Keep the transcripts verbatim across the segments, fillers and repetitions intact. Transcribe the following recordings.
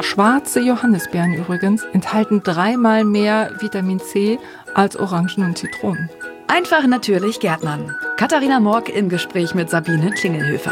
Schwarze Johannisbeeren übrigens enthalten dreimal mehr Vitamin C als Orangen und Zitronen. Einfach natürlich Gärtnern. Katharina Morck im Gespräch mit Sabine Klingelhöfer.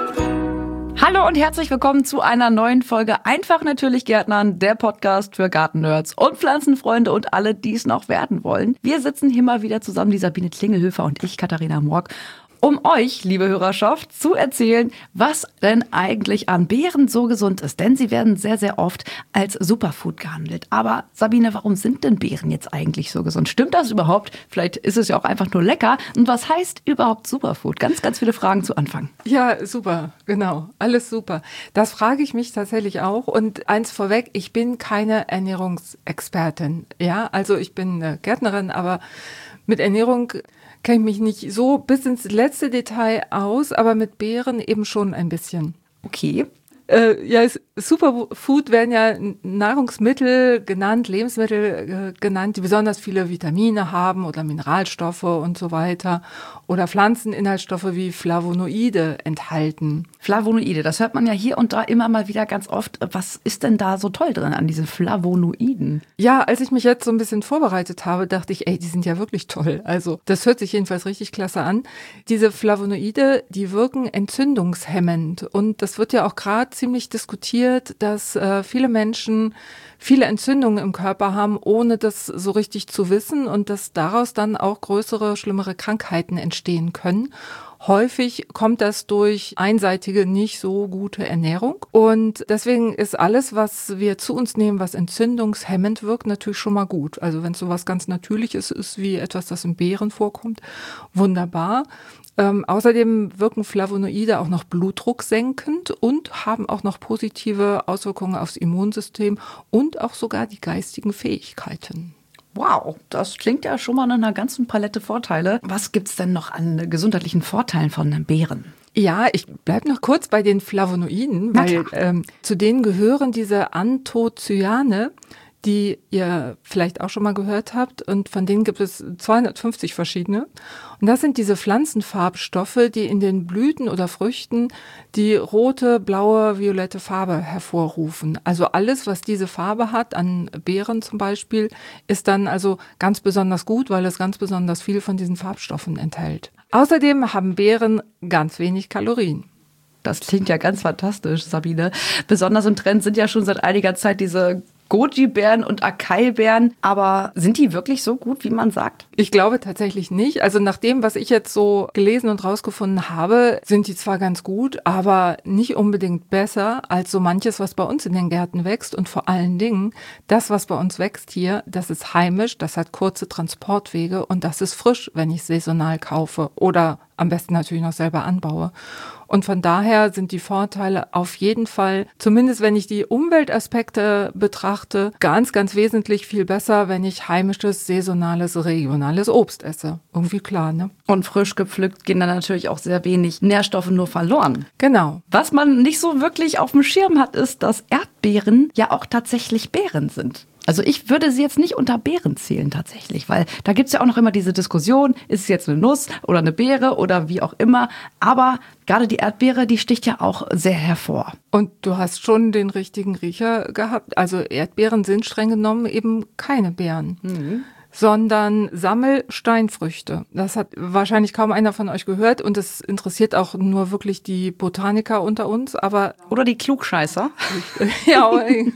Hallo und herzlich willkommen zu einer neuen Folge Einfach natürlich Gärtnern, der Podcast für Gartennerds und Pflanzenfreunde und alle, die es noch werden wollen. Wir sitzen hier mal wieder zusammen, die Sabine Klingelhöfer und ich, Katharina Morck, um euch, liebe Hörerschaft, zu erzählen, was denn eigentlich an Beeren so gesund ist. Denn sie werden sehr, sehr oft als Superfood gehandelt. Aber Sabine, warum sind denn Beeren jetzt eigentlich so gesund? Stimmt das überhaupt? Vielleicht ist es ja auch einfach nur lecker. Und was heißt überhaupt Superfood? Ganz, ganz viele Fragen zu Anfang. Ja, super, genau. Alles super. Das frage ich mich tatsächlich auch. Und eins vorweg, ich bin keine Ernährungsexpertin. Ja, also ich bin eine Gärtnerin, aber mit Ernährung kenne ich mich nicht so bis ins letzte Detail aus, aber mit Beeren eben schon ein bisschen. Okay. Äh, ja, Superfood werden ja Nahrungsmittel genannt, Lebensmittel äh, genannt, die besonders viele Vitamine haben oder Mineralstoffe und so weiter oder Pflanzeninhaltsstoffe wie Flavonoide enthalten. Flavonoide, das hört man ja hier und da immer mal wieder ganz oft. Was ist denn da so toll drin an diesen Flavonoiden? Ja, als ich mich jetzt so ein bisschen vorbereitet habe, dachte ich, ey, die sind ja wirklich toll. Also das hört sich jedenfalls richtig klasse an. Diese Flavonoide, die wirken entzündungshemmend und das wird ja auch gerade ziemlich diskutiert, dass äh, viele Menschen viele Entzündungen im Körper haben, ohne das so richtig zu wissen und dass daraus dann auch größere, schlimmere Krankheiten entstehen können. Häufig kommt das durch einseitige, nicht so gute Ernährung. Und deswegen ist alles, was wir zu uns nehmen, was entzündungshemmend wirkt, natürlich schon mal gut. Also wenn es so was ganz Natürliches ist, wie etwas, das in Beeren vorkommt, wunderbar. Ähm, außerdem wirken Flavonoide auch noch blutdrucksenkend und haben auch noch positive Auswirkungen aufs Immunsystem und auch sogar die geistigen Fähigkeiten. Wow, das klingt ja schon mal nach einer ganzen Palette Vorteile. Was gibt's denn noch an gesundheitlichen Vorteilen von Beeren? Ja, ich bleib noch kurz bei den Flavonoiden, weil ähm, zu denen gehören diese Anthocyane, die ihr vielleicht auch schon mal gehört habt. Und von denen gibt es zweihundertfünfzig verschiedene. Und das sind diese Pflanzenfarbstoffe, die in den Blüten oder Früchten die rote, blaue, violette Farbe hervorrufen. Also alles, was diese Farbe hat, an Beeren zum Beispiel, ist dann also ganz besonders gut, weil es ganz besonders viel von diesen Farbstoffen enthält. Außerdem haben Beeren ganz wenig Kalorien. Das klingt ja ganz fantastisch, Sabine. Besonders im Trend sind ja schon seit einiger Zeit diese Goji-Beeren und Acai-Beeren. Aber sind die wirklich so gut, wie man sagt? Ich glaube tatsächlich nicht. Also nach dem, was ich jetzt so gelesen und rausgefunden habe, sind die zwar ganz gut, aber nicht unbedingt besser als so manches, was bei uns in den Gärten wächst. Und vor allen Dingen, das, was bei uns wächst hier, das ist heimisch, das hat kurze Transportwege und das ist frisch, wenn ich saisonal kaufe oder am besten natürlich noch selber anbaue. Und von daher sind die Vorteile auf jeden Fall, zumindest wenn ich die Umweltaspekte betrachte, ganz, ganz wesentlich viel besser, wenn ich heimisches, saisonales, regionales Obst esse. Irgendwie klar, ne? Und frisch gepflückt gehen dann natürlich auch sehr wenig Nährstoffe nur verloren. Genau. Was man nicht so wirklich auf dem Schirm hat, ist, dass Erdbeeren ja auch tatsächlich Beeren sind. Also ich würde sie jetzt nicht unter Beeren zählen tatsächlich, weil da gibt's ja auch noch immer diese Diskussion, ist es jetzt eine Nuss oder eine Beere oder wie auch immer. Aber gerade die Erdbeere, die sticht ja auch sehr hervor. Und du hast schon den richtigen Riecher gehabt. Also Erdbeeren sind streng genommen eben keine Beeren. Mhm. Sondern Sammelsteinfrüchte. Das hat wahrscheinlich kaum einer von euch gehört und es interessiert auch nur wirklich die Botaniker unter uns, aber oder die Klugscheißer. ja,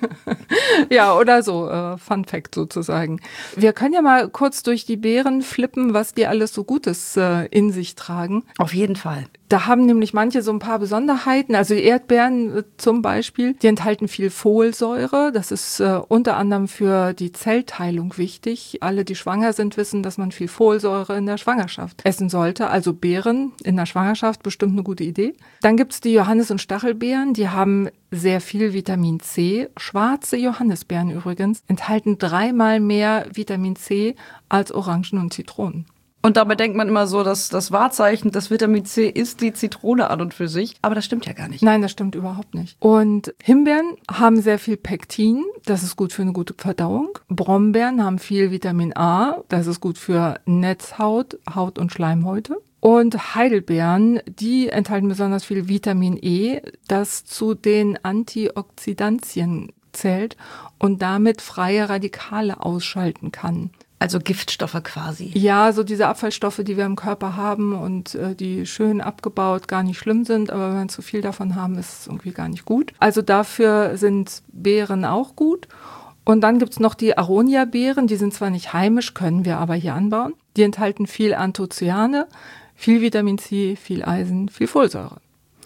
ja, oder so, äh, Fun Fact sozusagen. Wir können ja mal kurz durch die Beeren flippen, was die alles so Gutes äh, in sich tragen. Auf jeden Fall. Da haben nämlich manche so ein paar Besonderheiten. Also die Erdbeeren zum Beispiel, die enthalten viel Folsäure. Das ist äh, unter anderem für die Zellteilung wichtig. Alle, die schwanger sind, wissen, dass man viel Folsäure in der Schwangerschaft essen sollte. Also Beeren in der Schwangerschaft bestimmt eine gute Idee. Dann gibt's die Johannis- und Stachelbeeren. Die haben sehr viel Vitamin C. Schwarze Johannisbeeren übrigens enthalten dreimal mehr Vitamin C als Orangen und Zitronen. Und dabei denkt man immer so, dass das Wahrzeichen des Vitamin C ist die Zitrone an und für sich. Aber das stimmt ja gar nicht. Nein, das stimmt überhaupt nicht. Und Himbeeren haben sehr viel Pektin. Das ist gut für eine gute Verdauung. Brombeeren haben viel Vitamin A. Das ist gut für Netzhaut, Haut- und Schleimhäute. Und Heidelbeeren, die enthalten besonders viel Vitamin E, das zu den Antioxidantien zurückzählt und damit freie Radikale ausschalten kann. Also Giftstoffe quasi. Ja, so diese Abfallstoffe, die wir im Körper haben und äh, die schön abgebaut gar nicht schlimm sind, aber wenn wir zu viel davon haben, ist es irgendwie gar nicht gut. Also dafür sind Beeren auch gut. Und dann gibt's noch die Aronia-Beeren, die sind zwar nicht heimisch, können wir aber hier anbauen. Die enthalten viel Anthocyane, viel Vitamin C, viel Eisen, viel Folsäure.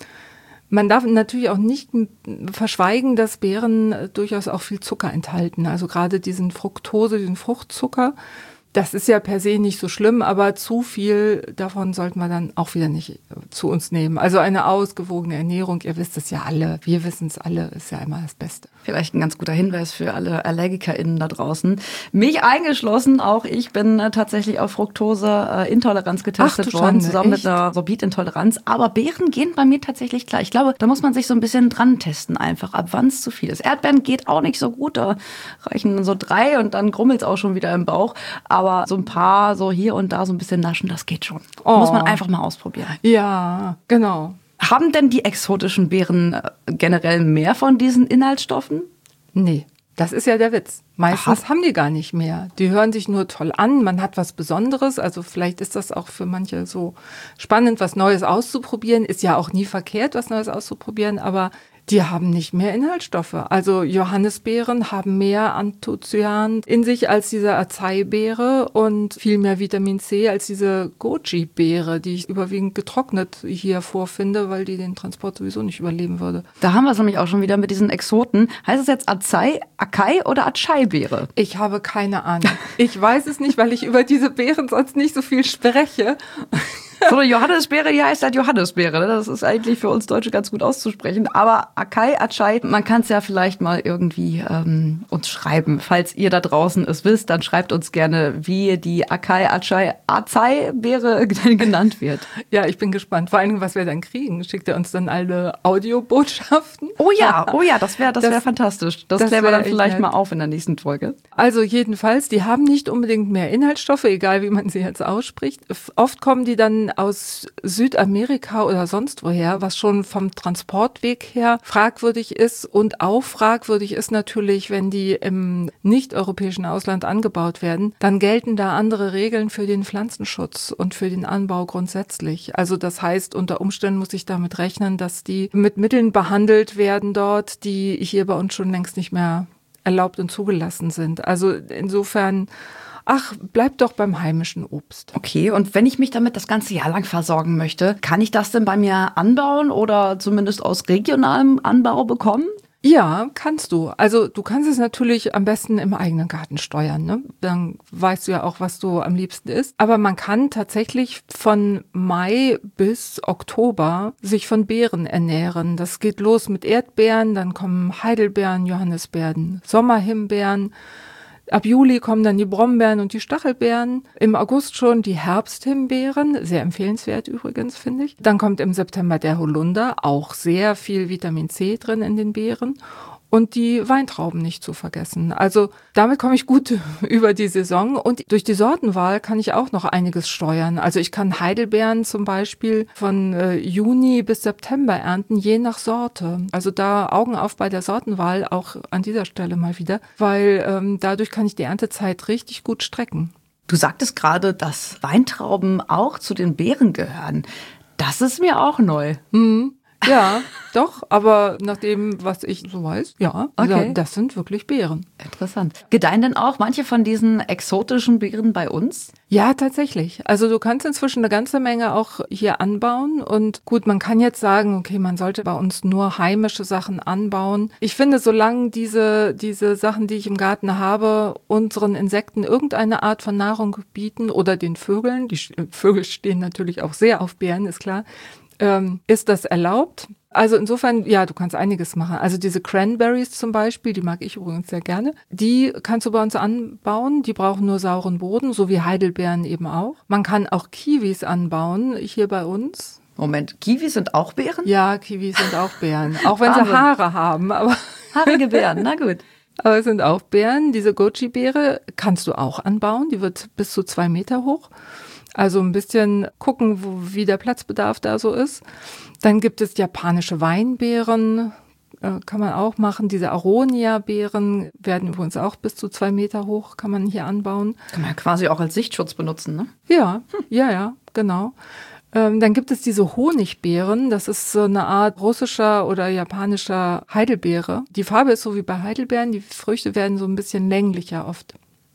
Man darf natürlich auch nicht verschweigen, dass Beeren durchaus auch viel Zucker enthalten. Also gerade diesen Fructose, diesen Fruchtzucker, das ist ja per se nicht so schlimm, aber zu viel davon sollten wir dann auch wieder nicht zu uns nehmen. Also eine ausgewogene Ernährung, ihr wisst es ja alle, wir wissen es alle, ist ja immer das Beste. Vielleicht ein ganz guter Hinweis für alle AllergikerInnen da draußen. Mich eingeschlossen, auch ich bin äh, tatsächlich auf Fructose-Intoleranz getestet Ach, du worden, Schande, zusammen echt? mit einer Sorbitintoleranz. Aber Beeren gehen bei mir tatsächlich klar. Ich glaube, da muss man sich so ein bisschen dran testen einfach, ab wann es zu viel ist. Erdbeeren geht auch nicht so gut, da reichen dann so drei und dann grummelt es auch schon wieder im Bauch. Aber so ein paar, so hier und da so ein bisschen naschen, das geht schon. Oh. Muss man einfach mal ausprobieren. Ja, genau. Haben denn die exotischen Beeren äh, generell mehr von diesen Inhaltsstoffen? Nee, das ist ja der Witz. Meistens Aha. haben die gar nicht mehr. Die hören sich nur toll an, man hat was Besonderes. Also vielleicht ist das auch für manche so spannend, was Neues auszuprobieren. Ist ja auch nie verkehrt, was Neues auszuprobieren, aber die haben nicht mehr Inhaltsstoffe. Also Johannisbeeren haben mehr Anthocyan in sich als diese Acai-Beere und viel mehr Vitamin C als diese Goji-Beere, die ich überwiegend getrocknet hier vorfinde, weil die den Transport sowieso nicht überleben würde. Da haben wir es nämlich auch schon wieder mit diesen Exoten. Heißt es jetzt Acai, Acai oder Acai-Beere? Ich habe keine Ahnung. Ich weiß es nicht, weil ich über diese Beeren sonst nicht so viel spreche. So eine Johannisbeere, die heißt halt Johannisbeere. Ne? Das ist eigentlich für uns Deutsche ganz gut auszusprechen. Aber Acai, Acai, man kann es ja vielleicht mal irgendwie ähm, uns schreiben. Falls ihr da draußen es wisst, dann schreibt uns gerne, wie die Acai, Acai, Acai-Beere genannt wird. Ja, ich bin gespannt. Vor allem, was wir dann kriegen. Schickt er uns dann alle Audiobotschaften? Oh ja, oh ja, das wäre das wär fantastisch. Das, das klären wir dann vielleicht mal auf in der nächsten Folge. Also jedenfalls, die haben nicht unbedingt mehr Inhaltsstoffe, egal wie man sie jetzt ausspricht. Oft kommen die dann aus Südamerika oder sonst woher, was schon vom Transportweg her fragwürdig ist. Und auch fragwürdig ist natürlich, wenn die im nicht-europäischen Ausland angebaut werden, dann gelten da andere Regeln für den Pflanzenschutz und für den Anbau grundsätzlich. Also das heißt, unter Umständen muss ich damit rechnen, dass die mit Mitteln behandelt werden dort, die hier bei uns schon längst nicht mehr erlaubt und zugelassen sind. Also insofern, ach, bleib doch beim heimischen Obst. Okay, und wenn ich mich damit das ganze Jahr lang versorgen möchte, kann ich das denn bei mir anbauen oder zumindest aus regionalem Anbau bekommen? Ja, kannst du. Also du kannst es natürlich am besten im eigenen Garten steuern, ne? Dann weißt du ja auch, was du am liebsten isst. Aber man kann tatsächlich von Mai bis Oktober sich von Beeren ernähren. Das geht los mit Erdbeeren, dann kommen Heidelbeeren, Johannisbeeren, Sommerhimbeeren. Ab Juli kommen dann die Brombeeren und die Stachelbeeren. Im August schon die Herbsthimbeeren, sehr empfehlenswert übrigens, finde ich. Dann kommt im September der Holunder, auch sehr viel Vitamin C drin in den Beeren. Und die Weintrauben nicht zu vergessen. Also damit komme ich gut über die Saison. Und durch die Sortenwahl kann ich auch noch einiges steuern. Also ich kann Heidelbeeren zum Beispiel von äh, Juni bis September ernten, je nach Sorte. Also da Augen auf bei der Sortenwahl, auch an dieser Stelle mal wieder. Weil ähm, dadurch kann ich die Erntezeit richtig gut strecken. Du sagtest gerade, dass Weintrauben auch zu den Beeren gehören. Das ist mir auch neu. Mhm. Ja, doch, aber nach dem, was ich so weiß, ja, okay. Das sind wirklich Beeren. Interessant. Gedeihen denn auch manche von diesen exotischen Beeren bei uns? Ja, tatsächlich. Also du kannst inzwischen eine ganze Menge auch hier anbauen und gut, man kann jetzt sagen, okay, man sollte bei uns nur heimische Sachen anbauen. Ich finde, solange diese, diese Sachen, die ich im Garten habe, unseren Insekten irgendeine Art von Nahrung bieten oder den Vögeln, die Vögel stehen natürlich auch sehr auf Beeren, ist klar, ist das erlaubt? Also insofern, ja, du kannst einiges machen. Also diese Cranberries zum Beispiel, die mag ich übrigens sehr gerne, die kannst du bei uns anbauen. Die brauchen nur sauren Boden, so wie Heidelbeeren eben auch. Man kann auch Kiwis anbauen, hier bei uns. Moment, Kiwis sind auch Beeren? Ja, Kiwis sind auch Beeren, auch wenn sie Haare haben. Aber haarige Beeren, na gut. Aber es sind auch Beeren. Diese Goji-Beere kannst du auch anbauen. Die wird bis zu zwei Meter hoch. Also ein bisschen gucken, wo, wie der Platzbedarf da so ist. Dann gibt es japanische Weinbeeren, äh, kann man auch machen. Diese Aronia-Beeren werden übrigens auch bis zu zwei Meter hoch, kann man hier anbauen. Kann man ja quasi auch als Sichtschutz benutzen, ne? Ja, hm. ja, ja, genau. Ähm, dann gibt es diese Honigbeeren. Das ist so eine Art russischer oder japanischer Heidelbeere. Die Farbe ist so wie bei Heidelbeeren. Die Früchte werden so ein bisschen länglicher oft.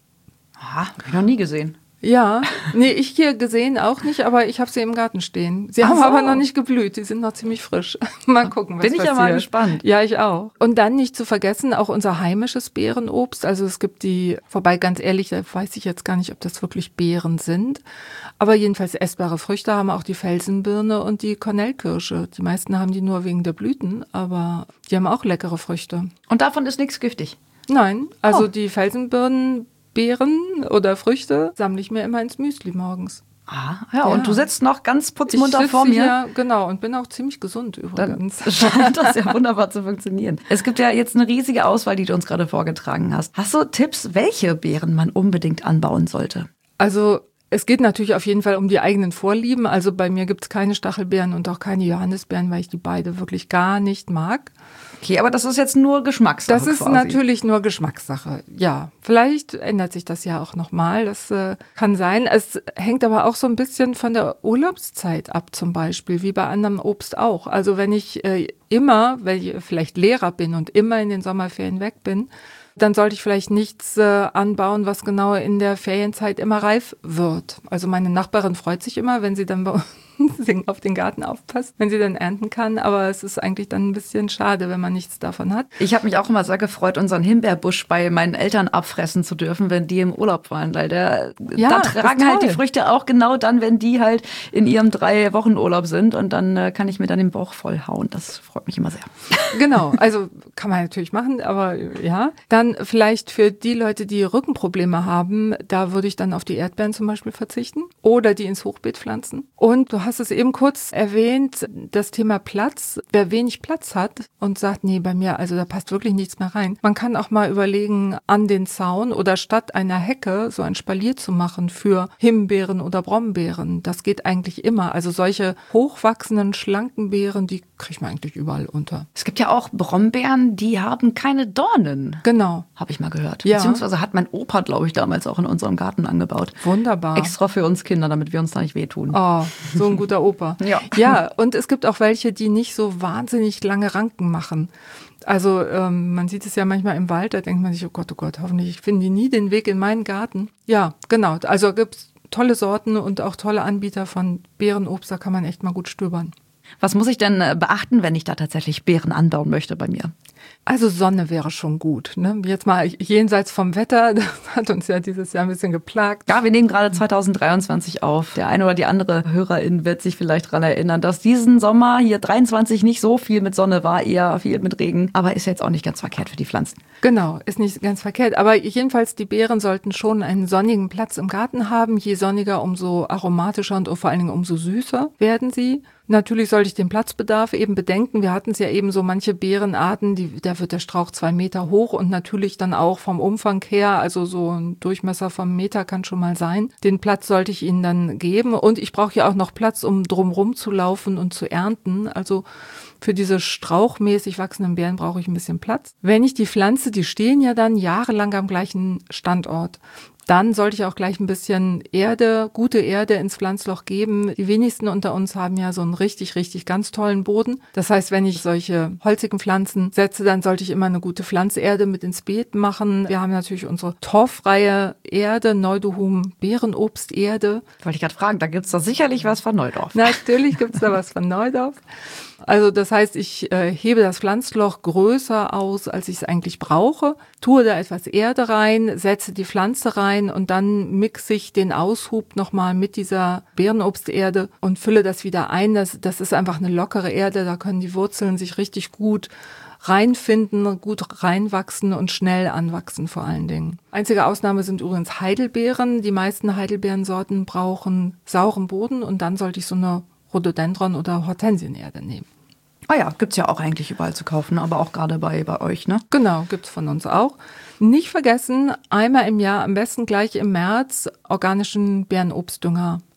Aha, hab ich noch nie gesehen. Ja, nee, ich hier gesehen auch nicht, aber ich habe sie im Garten stehen. Sie Ach haben so. aber noch nicht geblüht, die sind noch ziemlich frisch. Mal gucken, was Bin ich passiert. ja mal gespannt. Ja, ich auch. Und dann nicht zu vergessen, auch unser heimisches Beerenobst. Also es gibt die, wobei ganz ehrlich, da weiß ich jetzt gar nicht, ob das wirklich Beeren sind. Aber jedenfalls essbare Früchte haben auch die Felsenbirne und die Kornelkirsche. Die meisten haben die nur wegen der Blüten, aber die haben auch leckere Früchte. Und davon ist nichts giftig? Nein, also Oh. die Felsenbirnen, Beeren oder Früchte sammle ich mir immer ins Müsli morgens. Ah, ja, Ja. und du sitzt noch ganz putzmunter ich vor mir. Hier, genau, und bin auch ziemlich gesund Dann übrigens. scheint das ja wunderbar zu funktionieren. Es gibt ja jetzt eine riesige Auswahl, die du uns gerade vorgetragen hast. Hast du Tipps, welche Beeren man unbedingt anbauen sollte? Also es geht natürlich auf jeden Fall um die eigenen Vorlieben. Also bei mir gibt es keine Stachelbeeren und auch keine Johannisbeeren, weil ich die beide wirklich gar nicht mag. Okay, aber das ist jetzt nur Geschmackssache Das ist quasi. natürlich nur Geschmackssache. Ja, vielleicht ändert sich das ja auch nochmal. Das äh, kann sein. Es hängt aber auch so ein bisschen von der Urlaubszeit ab zum Beispiel, wie bei anderem Obst auch. Also wenn ich äh, immer, wenn ich vielleicht Lehrer bin und immer in den Sommerferien weg bin, dann sollte ich vielleicht nichts äh, anbauen, was genau in der Ferienzeit immer reif wird. Also meine Nachbarin freut sich immer, wenn sie dann bei uns auf den Garten aufpasst, wenn sie dann ernten kann. Aber es ist eigentlich dann ein bisschen schade, wenn man nichts davon hat. Ich habe mich auch immer sehr gefreut, unseren Himbeerbusch bei meinen Eltern abfressen zu dürfen, wenn die im Urlaub waren. Weil der, Ja, da das ist tragen halt die toll. Früchte auch genau dann, wenn die halt in ihrem drei Wochen Urlaub sind. Und dann äh, kann ich mir dann den Bauch vollhauen. Das freut mich immer sehr. Genau, also kann man natürlich machen, aber ja. Dann vielleicht für die Leute, die Rückenprobleme haben, da würde ich dann auf die Erdbeeren zum Beispiel verzichten oder die ins Hochbeet pflanzen. Und du hast es eben kurz erwähnt, das Thema Platz. Wer wenig Platz hat und sagt, nee, bei mir, also da passt wirklich nichts mehr rein. Man kann auch mal überlegen, an den Zaun oder statt einer Hecke so ein Spalier zu machen für Himbeeren oder Brombeeren. Das geht eigentlich immer. Also solche hochwachsenden, schlanken Beeren, die kriegt man eigentlich überall unter. Es gibt ja auch Brombeeren, die haben keine Dornen. Genau. Habe ich mal gehört. Ja. Beziehungsweise hat mein Opa, glaube ich, damals auch in unserem Garten angebaut. Wunderbar. Extra für uns Kinder, damit wir uns da nicht wehtun. Oh, so ein guter Opa. Ja. Ja, und es gibt auch welche, die nicht so wahnsinnig lange Ranken machen. Also ähm, man sieht es ja manchmal im Wald, da denkt man sich, oh Gott, oh Gott, hoffentlich finden die nie den Weg in meinen Garten. Ja, genau. Also gibt es tolle Sorten und auch tolle Anbieter von Beerenobst, da kann man echt mal gut stöbern. Was muss ich denn äh, beachten, wenn ich da tatsächlich Beeren anbauen möchte bei mir? Also Sonne wäre schon gut. Ne? Jetzt mal jenseits vom Wetter, das hat uns ja dieses Jahr ein bisschen geplagt. Ja, wir nehmen gerade zwanzig dreiundzwanzig auf. Der eine oder die andere Hörerin wird sich vielleicht daran erinnern, dass diesen Sommer hier dreiundzwanzig nicht so viel mit Sonne war, eher viel mit Regen. Aber ist jetzt auch nicht ganz verkehrt für die Pflanzen. Genau, ist nicht ganz verkehrt. Aber jedenfalls, die Beeren sollten schon einen sonnigen Platz im Garten haben. Je sonniger, umso aromatischer und vor allen Dingen umso süßer werden sie. Natürlich sollte ich den Platzbedarf eben bedenken. Wir hatten es ja eben so manche Beerenarten, die, da wird der Strauch zwei Meter hoch und natürlich dann auch vom Umfang her, also so ein Durchmesser vom Meter kann schon mal sein. Den Platz sollte ich ihnen dann geben und ich brauche ja auch noch Platz, um drumrum zu laufen und zu ernten. Also für diese strauchmäßig wachsenden Beeren brauche ich ein bisschen Platz. Wenn ich die pflanze, die stehen ja dann jahrelang am gleichen Standort. Dann sollte ich auch gleich ein bisschen Erde, gute Erde ins Pflanzloch geben. Die wenigsten unter uns haben ja so einen richtig, richtig ganz tollen Boden. Das heißt, wenn ich solche holzigen Pflanzen setze, dann sollte ich immer eine gute Pflanzerde mit ins Beet machen. Wir haben natürlich unsere torffreie Erde, Neudohum Beerenobsterde. Wollte ich gerade fragen, da gibt's doch sicherlich was von Neudorf. Natürlich gibt's da was von Neudorf. Also das heißt, ich äh, hebe das Pflanzloch größer aus, als ich es eigentlich brauche, tue da etwas Erde rein, setze die Pflanze rein und dann mixe ich den Aushub nochmal mit dieser Beerenobsterde und fülle das wieder ein. Das, das ist einfach eine lockere Erde, da können die Wurzeln sich richtig gut reinfinden, gut reinwachsen und schnell anwachsen vor allen Dingen. Einzige Ausnahme sind übrigens Heidelbeeren. Die meisten Heidelbeerensorten brauchen sauren Boden und dann sollte ich so eine Rhododendron- oder Hortensienerde nehmen. Ah ja, gibt's ja auch eigentlich überall zu kaufen, aber auch gerade bei, bei euch, ne? Genau, gibt's von uns auch. Nicht vergessen, einmal im Jahr, am besten gleich im März, organischen Beerenobstdünger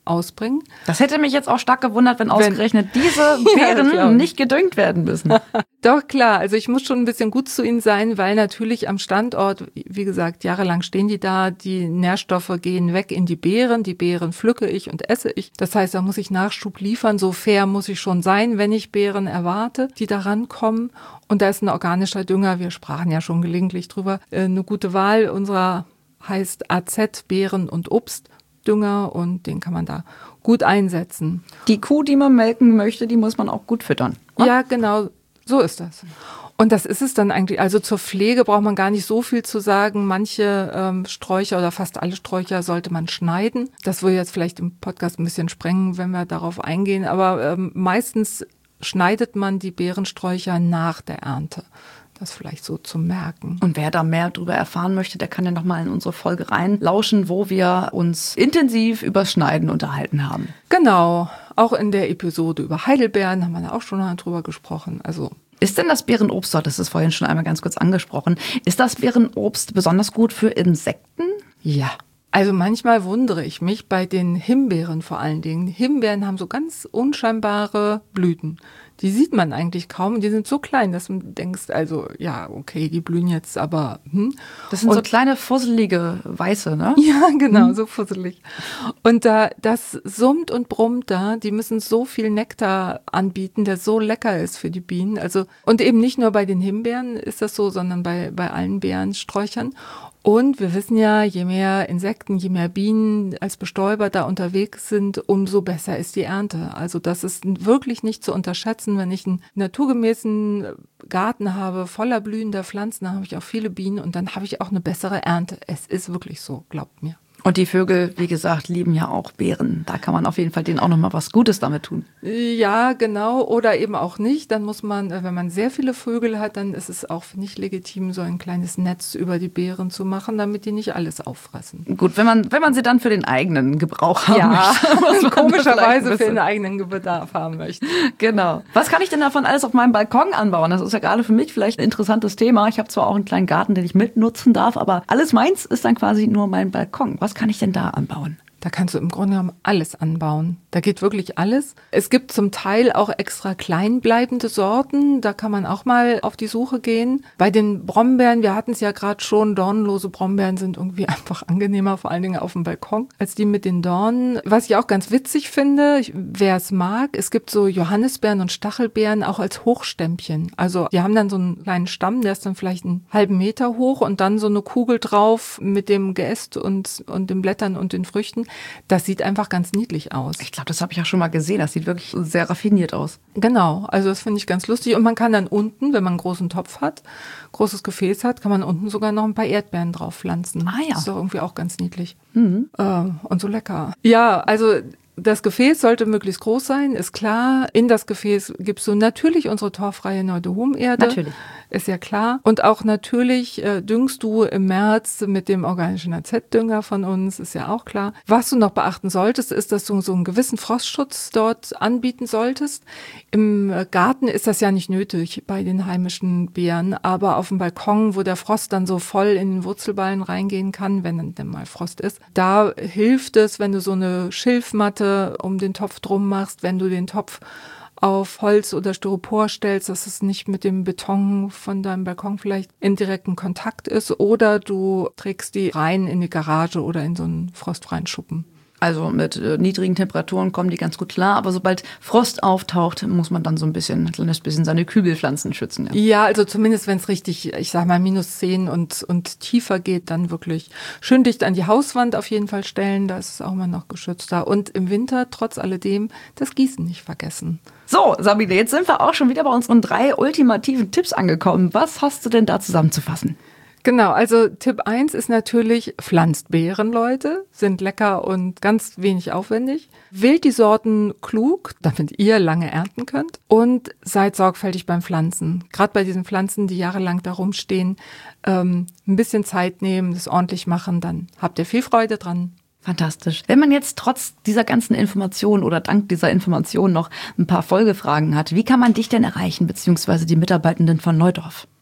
ausbringen. Das hätte mich jetzt auch stark gewundert, wenn ausgerechnet wenn, diese Beeren ja, nicht gedüngt werden müssen. Doch, klar. Also ich muss schon ein bisschen gut zu ihnen sein, weil natürlich am Standort, wie gesagt, jahrelang stehen die da, die Nährstoffe gehen weg in die Beeren, die Beeren pflücke ich und esse ich. Das heißt, da muss ich Nachschub liefern. So fair muss ich schon sein, wenn ich Beeren erwarte, die da rankommen. Und da ist ein organischer Dünger, wir sprachen ja schon gelegentlich drüber, eine gute Wahl unserer heißt A Z, Beeren- und Obstdünger, und den kann man da gut einsetzen. Die Kuh, die man melken möchte, die muss man auch gut füttern. Oder? Ja, genau, so ist das. Und das ist es dann eigentlich. Also zur Pflege braucht man gar nicht so viel zu sagen. Manche ähm, Sträucher oder fast alle Sträucher sollte man schneiden. Das würde jetzt vielleicht im Podcast ein bisschen sprengen, wenn wir darauf eingehen. Aber ähm, meistens schneidet man die Beerensträucher nach der Ernte. Das vielleicht so zu merken. Und wer da mehr darüber erfahren möchte, der kann ja nochmal in unsere Folge reinlauschen, wo wir uns intensiv über Schneiden unterhalten haben. Genau, auch in der Episode über Heidelbeeren haben wir da auch schon mal drüber gesprochen. Also ist denn das Beerenobst, das ist vorhin schon einmal ganz kurz angesprochen, ist das Beerenobst besonders gut für Insekten? Ja. Also manchmal wundere ich mich bei den Himbeeren vor allen Dingen. Himbeeren haben so ganz unscheinbare Blüten. Die sieht man eigentlich kaum. Die sind so klein, dass du denkst, also ja, okay, die blühen jetzt, aber hm. Das sind und, so kleine, fusselige Weiße, ne? Ja, genau, hm. so fusselig. Und da das summt und brummt da, die müssen so viel Nektar anbieten, der so lecker ist für die Bienen. Also und eben nicht nur bei den Himbeeren ist das so, sondern bei bei allen Beerensträuchern. Und wir wissen ja, je mehr Insekten, je mehr Bienen als Bestäuber da unterwegs sind, umso besser ist die Ernte. Also das ist wirklich nicht zu unterschätzen. Wenn ich einen naturgemäßen Garten habe, voller blühender Pflanzen, dann habe ich auch viele Bienen und dann habe ich auch eine bessere Ernte. Es ist wirklich so, glaubt mir. Und die Vögel, wie gesagt, lieben ja auch Beeren. Da kann man auf jeden Fall denen auch nochmal was Gutes damit tun. Ja, genau. Oder eben auch nicht. Dann muss man, wenn man sehr viele Vögel hat, dann ist es auch nicht legitim, so ein kleines Netz über die Beeren zu machen, damit die nicht alles auffressen. Gut, wenn man, wenn man sie dann für den eigenen Gebrauch haben ja, möchte. Komischerweise für den eigenen Bedarf haben möchte. Genau. Was kann ich denn davon alles auf meinem Balkon anbauen? Das ist ja gerade für mich vielleicht ein interessantes Thema. Ich habe zwar auch einen kleinen Garten, den ich mitnutzen darf, aber alles meins ist dann quasi nur mein Balkon. Was kann ich denn da anbauen? Da kannst du im Grunde genommen alles anbauen. Da geht wirklich alles. Es gibt zum Teil auch extra kleinbleibende Sorten. Da kann man auch mal auf die Suche gehen. Bei den Brombeeren, wir hatten es ja gerade schon, dornlose Brombeeren sind irgendwie einfach angenehmer, vor allen Dingen auf dem Balkon, als die mit den Dornen. Was ich auch ganz witzig finde, wer es mag, es gibt so Johannisbeeren und Stachelbeeren auch als Hochstämmchen. Also die haben dann so einen kleinen Stamm, der ist dann vielleicht einen halben Meter hoch und dann so eine Kugel drauf mit dem Geäst und, und den Blättern und den Früchten. Das sieht einfach ganz niedlich aus. Ich glaube, das habe ich auch schon mal gesehen. Das sieht wirklich sehr raffiniert aus. Genau, also das finde ich ganz lustig. Und man kann dann unten, wenn man einen großen Topf hat, großes Gefäß hat, kann man unten sogar noch ein paar Erdbeeren drauf pflanzen. Ah ja. Das ist doch irgendwie auch ganz niedlich. Mhm. Äh, und so lecker. Ja, also das Gefäß sollte möglichst groß sein, ist klar. In das Gefäß gibst du natürlich unsere torffreie Neu-de-Hum-Erde. Natürlich. Ist ja klar. Und auch natürlich äh, düngst du im März mit dem organischen A Z-Dünger von uns, ist ja auch klar. Was du noch beachten solltest, ist, dass du so einen gewissen Frostschutz dort anbieten solltest. Im Garten ist das ja nicht nötig bei den heimischen Beeren, aber auf dem Balkon, wo der Frost dann so voll in den Wurzelballen reingehen kann, wenn denn mal Frost ist, da hilft es, wenn du so eine Schilfmatte um den Topf drum machst, wenn du den Topf auf Holz oder Styropor stellst, dass es nicht mit dem Beton von deinem Balkon vielleicht in direkten Kontakt ist, oder du trägst die rein in die Garage oder in so einen frostfreien Schuppen. Also mit äh, niedrigen Temperaturen kommen die ganz gut klar, aber sobald Frost auftaucht, muss man dann so ein bisschen, ein kleines bisschen seine Kübelpflanzen schützen. Ja, ja, also zumindest wenn es richtig, ich sag mal, minus zehn und, und tiefer geht, dann wirklich schön dicht an die Hauswand auf jeden Fall stellen, da ist es auch mal noch geschützter. Und im Winter, trotz alledem, das Gießen nicht vergessen. So, Sabine, jetzt sind wir auch schon wieder bei unseren drei ultimativen Tipps angekommen. Was hast du denn da zusammenzufassen? Genau, also Tipp eins ist natürlich, pflanzt Beeren, Leute, sind lecker und ganz wenig aufwendig. Wählt die Sorten klug, damit ihr lange ernten könnt, und seid sorgfältig beim Pflanzen. Gerade bei diesen Pflanzen, die jahrelang da rumstehen, ähm, ein bisschen Zeit nehmen, das ordentlich machen, dann habt ihr viel Freude dran. Fantastisch. Wenn man jetzt trotz dieser ganzen Informationen oder dank dieser Informationen noch ein paar Folgefragen hat, wie kann man dich denn erreichen, beziehungsweise die Mitarbeitenden von Neudorf?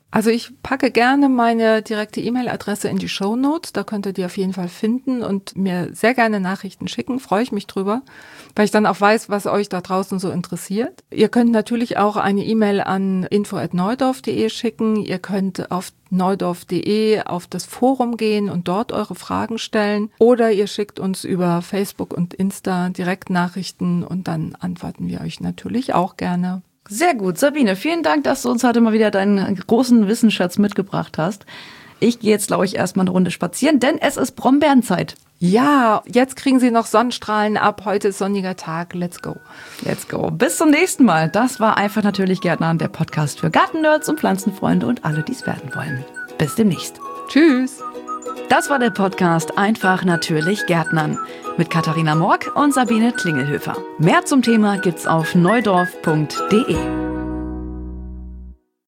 Also ich packe gerne meine direkte E-Mail-Adresse in die Shownotes, da könnt ihr die auf jeden Fall finden und mir sehr gerne Nachrichten schicken, freue ich mich drüber, weil ich dann auch weiß, was euch da draußen so interessiert. Ihr könnt natürlich auch eine E-Mail an info at neudorf punkt de schicken, ihr könnt auf neudorf punkt de auf das Forum gehen und dort eure Fragen stellen oder ihr schickt uns über Facebook und Insta direkt Nachrichten und dann antworten wir euch natürlich auch gerne. Sehr gut. Sabine, vielen Dank, dass du uns heute mal wieder deinen großen Wissensschatz mitgebracht hast. Ich gehe jetzt, glaube ich, erstmal eine Runde spazieren, denn es ist Brombeerenzeit. Ja, jetzt kriegen Sie noch Sonnenstrahlen ab. Heute ist sonniger Tag. Let's go. Let's go. Bis zum nächsten Mal. Das war Einfach natürlich Gärtnern, der Podcast für Gartennerds und Pflanzenfreunde und alle, die es werden wollen. Bis demnächst. Tschüss. Das war der Podcast Einfach natürlich Gärtnern mit Katharina Morck und Sabine Klingelhöfer. Mehr zum Thema gibt's auf neudorf punkt de.